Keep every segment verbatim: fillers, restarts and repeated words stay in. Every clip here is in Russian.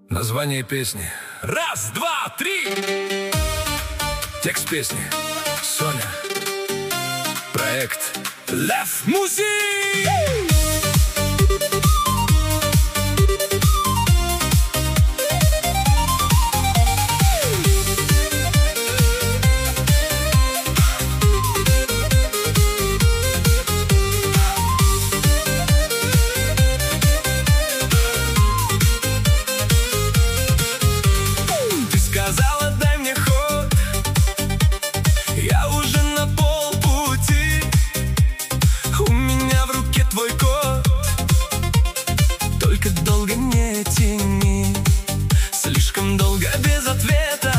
Название песни. Раз, два, три. Текст песни. Соня. Проект Лев Музик. Сказала, дай мне ход, я уже на полпути. У меня в руке твой код, только долго не тяни. Слишком долго без ответа,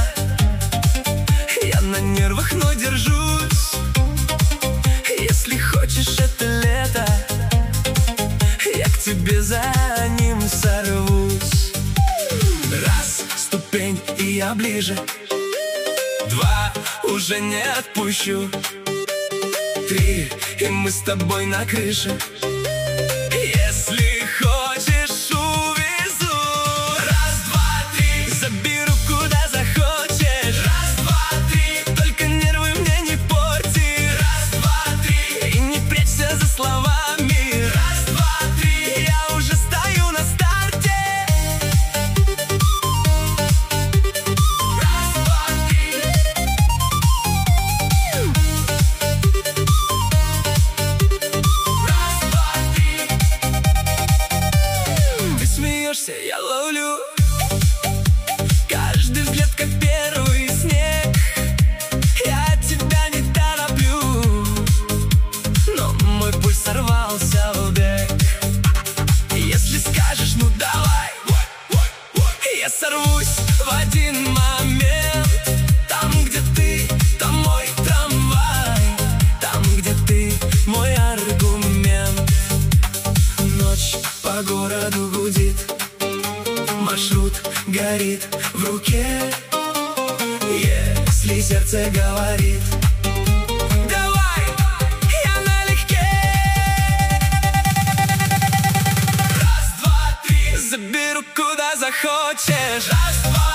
я на нервах, но держусь. Если хочешь это лето, я к тебе за ним сорвусь. Раз, ступень, и я ближе. Два, уже не отпущу. Три, и мы с тобой на крыше. Если хочешь, увезу. Раз, два, три, заберу куда захочешь. Раз, два, три, только нервы мне не порти. Раз, два, три, и не прячься за словами. Раз, два, три, я уже стою на старте. Раз, два, три. Раз, два, три. Ты смеешься, я ловлю каждый взгляд, как первый снег. Я тебя не тороплю, но мой пульс сорвался в бег. Если скажешь, ну давай, я сорвусь в один момент. Там, где ты, там мой трамвай. Там, где ты, мой аргумент. Ночь по городу гудит, маршрут горит в руке. Если сердце говорит, давай, я налегке. Раз, два, три, заберу куда захочешь. Раз, два,